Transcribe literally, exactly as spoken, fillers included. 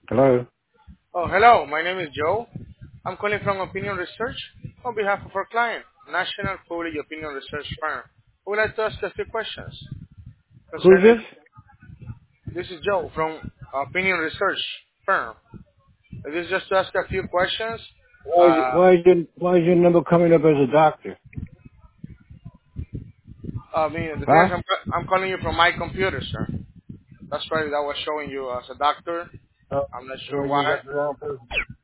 Hello. Oh, hello. My name is Joe. I'm calling from Opinion Research on behalf of our client, National Public Opinion Research Firm. I would like to ask a few questions Who's concerning. this? This is Joe from Opinion Research Firm. This is just to ask a few questions. Why is, Uh, why is your why is your number coming up as a doctor? I mean, the thing is, Huh? I'm, I'm calling you from my computer, sir. That's why that was showing you as a doctor. Oh, I'm not sure well, you why. got the wrong person.